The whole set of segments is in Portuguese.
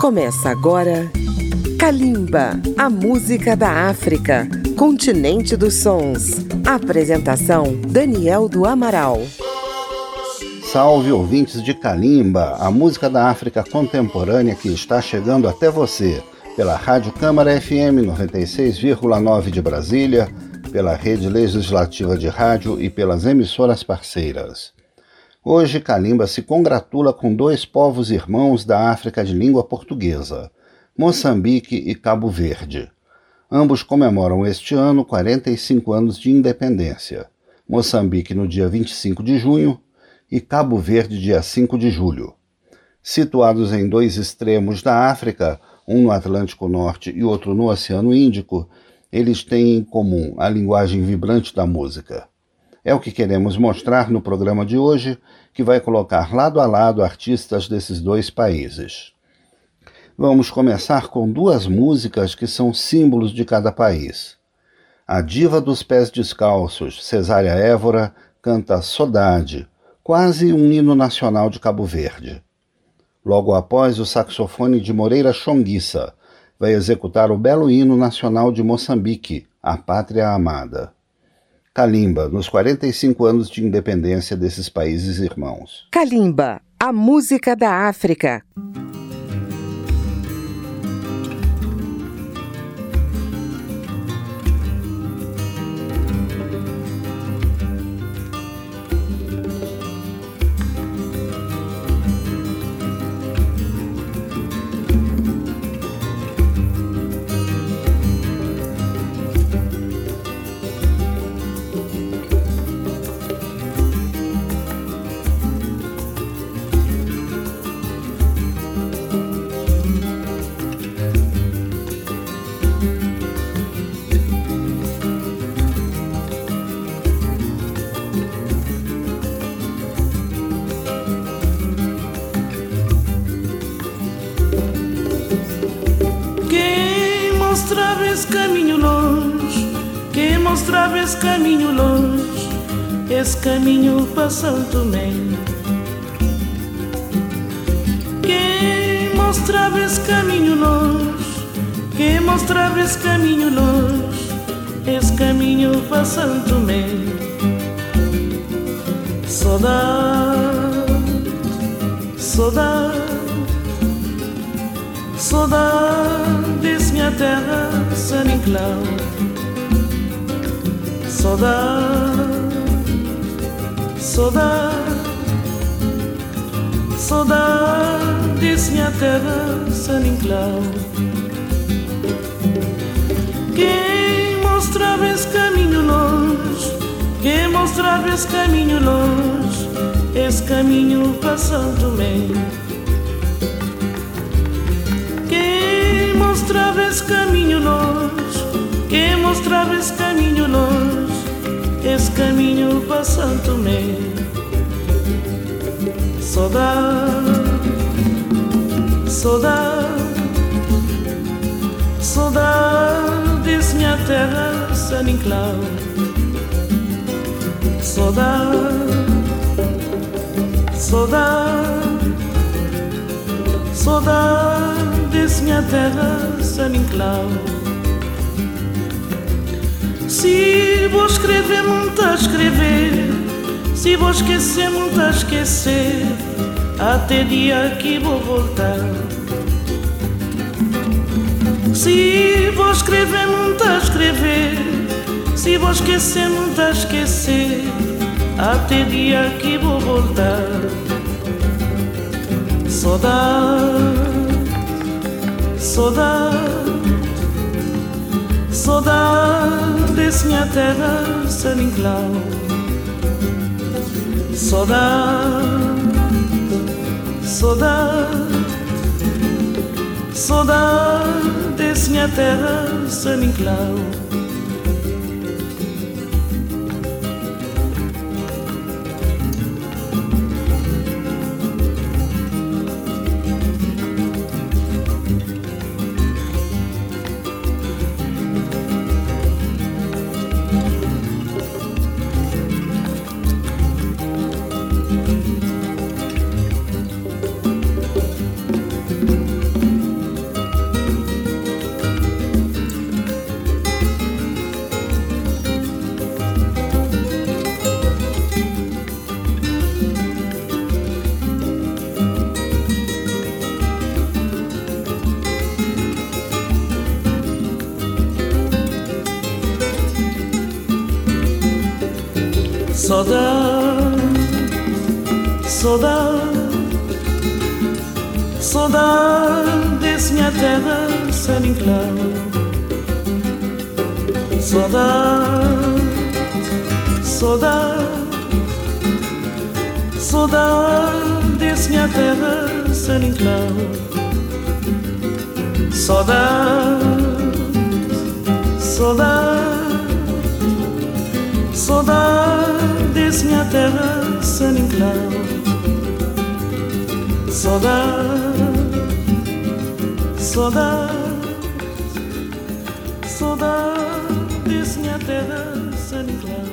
Começa agora Kalimba, a música da África, continente dos sons. Apresentação Daniel do Amaral. Salve, ouvintes de Kalimba, a música da África contemporânea que está chegando até você pela Rádio Câmara FM 96,9 de Brasília, pela Rede Legislativa de Rádio e pelas emissoras parceiras. Hoje, Kalimba se congratula com dois povos irmãos da África de língua portuguesa, Moçambique e Cabo Verde. Ambos comemoram este ano 45 anos de independência. Moçambique no dia 25 de junho e Cabo Verde dia 5 de julho. Situados em dois extremos da África, um no Atlântico Norte e outro no Oceano Índico, eles têm em comum a linguagem vibrante da música. É o que queremos mostrar no programa de hoje, que vai colocar lado a lado artistas desses dois países. Vamos começar com duas músicas que são símbolos de cada país. A diva dos pés descalços, Cesária Évora, canta Saudade, quase um hino nacional de Cabo Verde. Logo após, o saxofone de Moreira Chonguissa vai executar o belo hino nacional de Moçambique, A Pátria Amada. Kalimba, nos 45 anos de independência desses países irmãos. Kalimba, a música da África. Mostrava esse caminho longe, quem mostrava esse caminho longe, esse caminho para Santo Tomé. Quem mostrava esse caminho longe, quem mostrava esse caminho longe, esse caminho para Santo Tomé. Saudade, saudade, saudade desse minha terra, San Inclau. Saudade, saudade, saudade desse minha terra, San Inclau. Quem mostrava esse caminho longe, quem mostrava esse caminho longe, esse caminho para São Tomé. Quem mostrava esse caminho longe, quem mostrava esse caminho longe, esse caminho para São Tomé. Saudade, saudade, saudade desse minha terra, San Inclau. Saudade, saudade, saudade desse minha terra, San Inclau. Se vou escrever, muito a escrever, se vou esquecer, muito a esquecer, até dia que vou voltar. Se vou escrever, muito a escrever, se vou esquecer, muito a esquecer, até dia que vou voltar. Saudade, saudade, saudade desse minha terra, San Inclau. Saudade, saudade, saudade desse minha terra, San Inclau. Saudades, minha terra, San Inclau. Saudades, minha terra, San Inclau. Saudades, minha terra, San Inclau. Saudades, minha terra, San Inclau.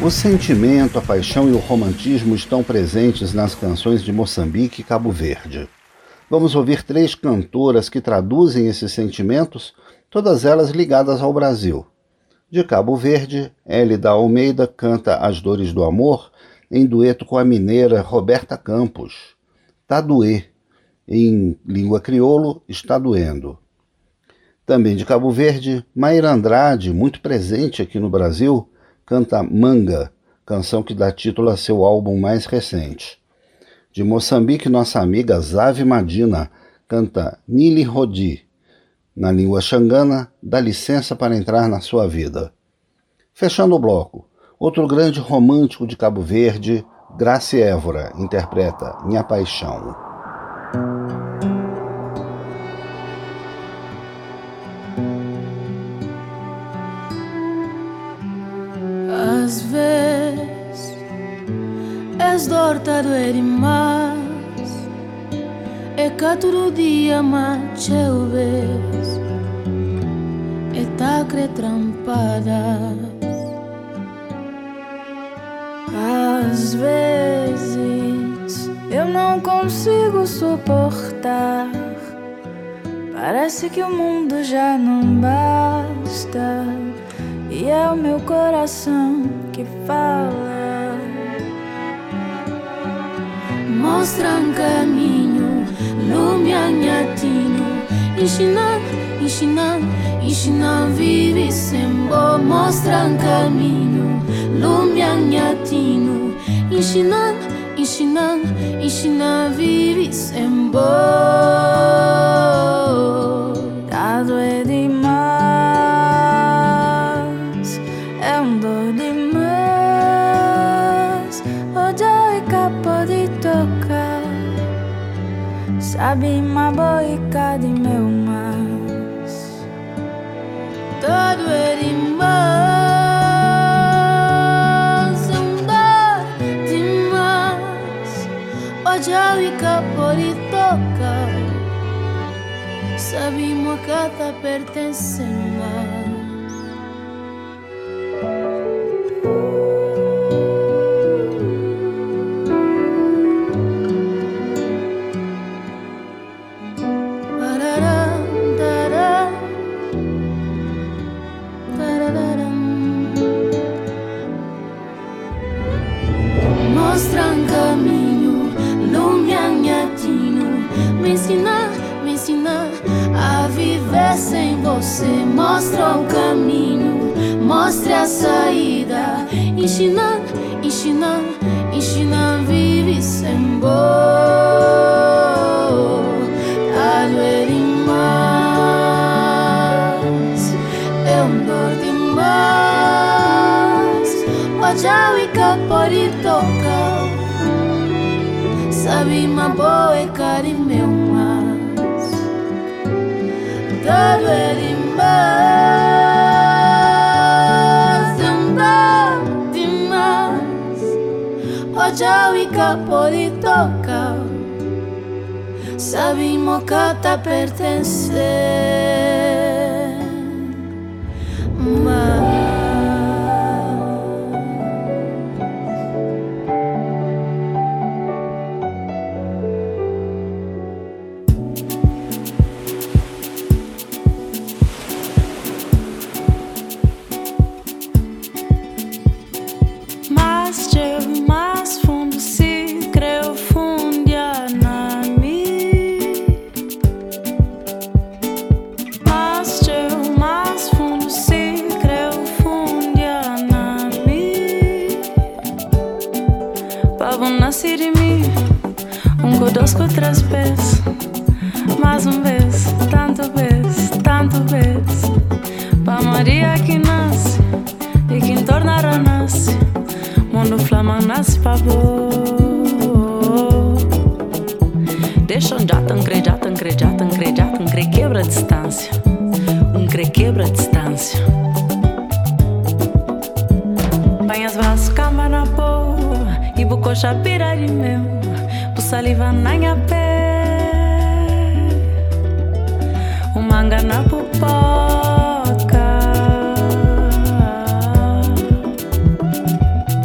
O sentimento, a paixão e o romantismo estão presentes nas canções de Moçambique e Cabo Verde. Vamos ouvir 3 cantoras que traduzem esses sentimentos, todas elas ligadas ao Brasil. De Cabo Verde, Hélida Almeida canta As Dores do Amor em dueto com a mineira Roberta Campos. Tá doer, em língua crioulo, está doendo. Também de Cabo Verde, Maíra Andrade, muito presente aqui no Brasil, canta Manga, canção que dá título a seu álbum mais recente. De Moçambique, nossa amiga Zave Madina canta Nili Rodi. Na língua xangana, dá licença para entrar na sua vida. Fechando o bloco, outro grande romântico de Cabo Verde, Grace Évora, interpreta Minha Paixão. Às vezes és dorta doer mais, é que todo dia mais eu vejo, é tacre trampada. Às vezes eu não consigo suportar, parece que o mundo já não basta. E é o meu coração que fala. Mostra um caminho, lume anhatino. Ensinar, ensinar, ensinar, vive sem bo. Mostra um caminho, lume anhatino. Ensinar, ensinar, ensinar, vive sem bo. Dado é demais. Sabe uma boica de meu mas todo é demais, dor demais. Hoje a bica pode tocar, sabe uma cata pertence mais. Você mostra o caminho, mostre a saída. Ensinar, ensinar, ensinar, vive sem bo. A doer demais, é dor demais. Hoje a bica pode tocar, sabe uma boica de meu mas. Todo é demais, dor demais. Hoje a bica pode tocar, sabe mocata pertencer mais. Com 3 pés, mais vez, tanto vez, pra Maria que nasce e que torna a nasce, mundo flama nasce pra boa. Deixa já tancre, quebra a distância, quebra a distância. Banhas vas cama na boa e bucocha pira de meu. Saliva na minha pé, o manga na pupoca.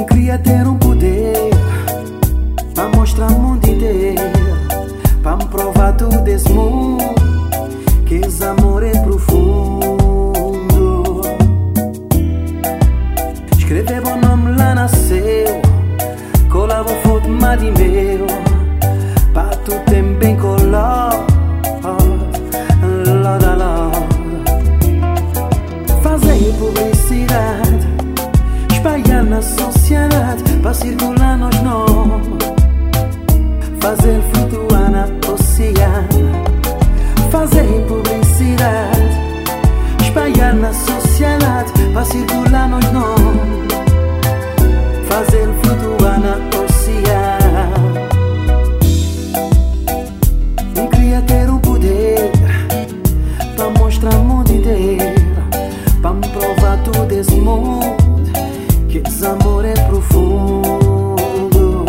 Queria ter um poder pra mostrar o mundo inteiro, pra me provar tudo esse mundo, que esse amor é profundo. Escrever o nome lá nasceu, colar o foto mais de meu, pra tu ter bem colado, lada, lada. Fazer publicidade, espalhar na sociedade, pra circular nos nomes, fazer flutuar na oceano. Fazer publicidade, espalhar na sociedade, pra circular nos nomes, fazer flutuar na oceano. Eu queria ter o poder pra mostrar o mundo inteiro, pra me provar todo esse mundo, que esse amor é profundo.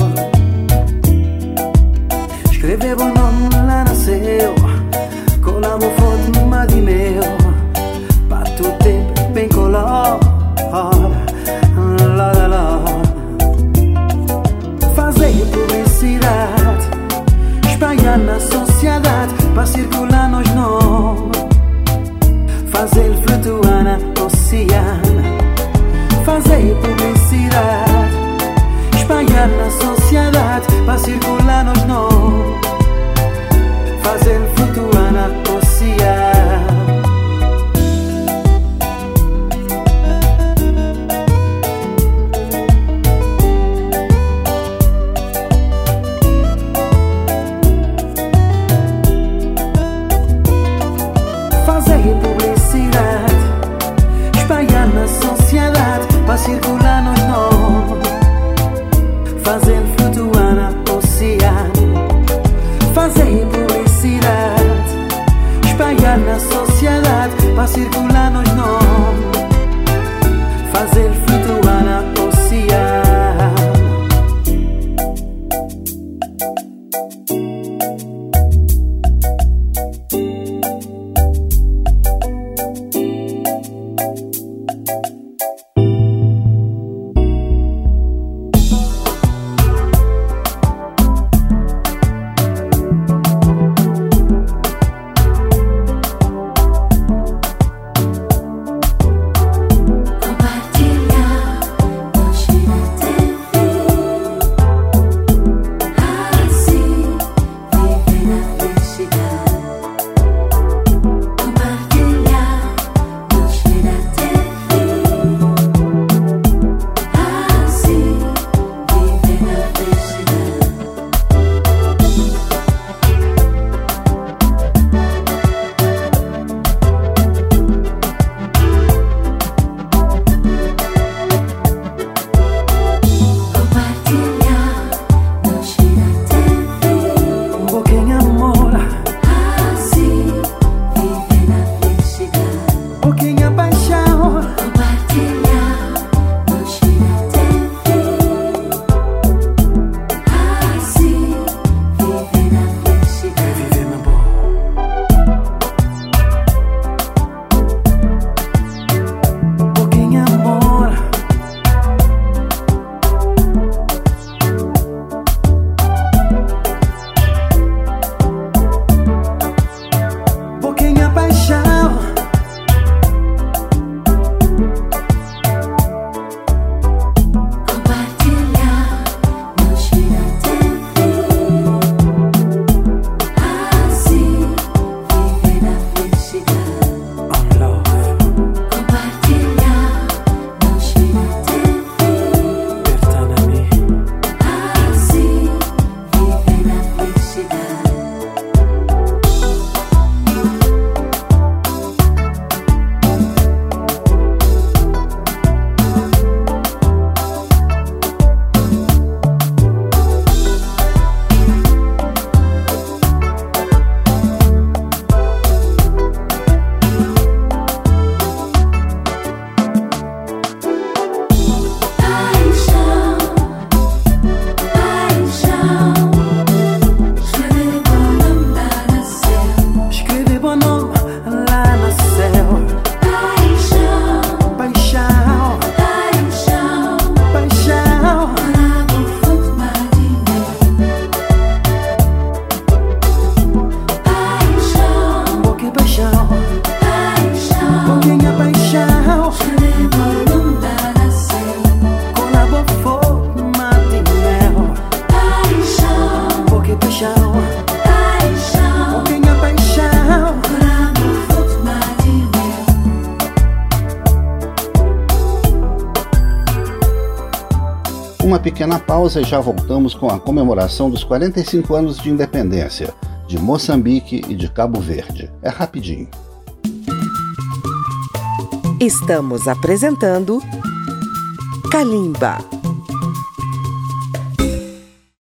Escrever o nome lá nasceu, colar o foto numa de meu, pra tu ter bem colado, lá, lá, lá. Fazer publicidade, espalhar na sociedade, pra circular nos nomes, fazer flutuar na oceano. Fazer publicidade, espalhar na sociedade, pra circular nos nomes, fazer flutuar na oceano. Fazer publicidade, espalhar na sociedade, pra circular nos nomes, fazer flutuar na oceano. Fazer publicidade, espalhar na sociedade, pra circular nos nomes, fazer flutuar na oceano. Compartilhar Uma pequena pausa e já voltamos com a comemoração dos 45 anos de independência de Moçambique e de Cabo Verde. É rapidinho. Estamos apresentando Kalimba.